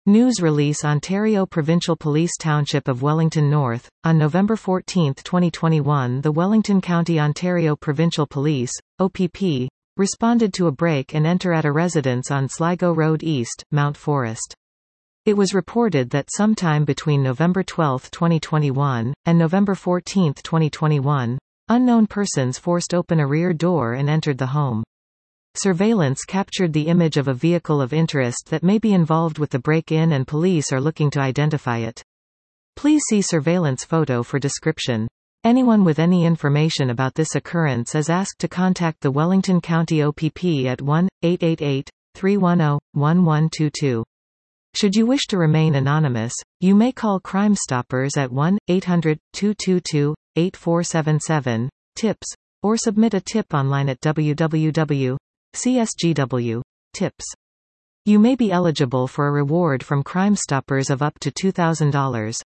News release Ontario Provincial Police Township of Wellington North. On November 14, 2021, the Wellington County Ontario Provincial Police, OPP, responded to a break and enter at a residence on Sligo Road East, Mount Forest. It was reported that sometime between November 12, 2021, and November 14, 2021, unknown persons forced open a rear door and entered the home. Surveillance captured the image of a vehicle of interest that may be involved with the break-in, and police are looking to identify it. Please see surveillance photo for description. Anyone with any information about this occurrence is asked to contact the Wellington County OPP at 1-888-310-1122. Should you wish to remain anonymous, you may call Crime Stoppers at 1-800-222-8477, TIPS, or submit a tip online at www.csgw.tips. You may be eligible for a reward from Crime Stoppers of up to $2,000.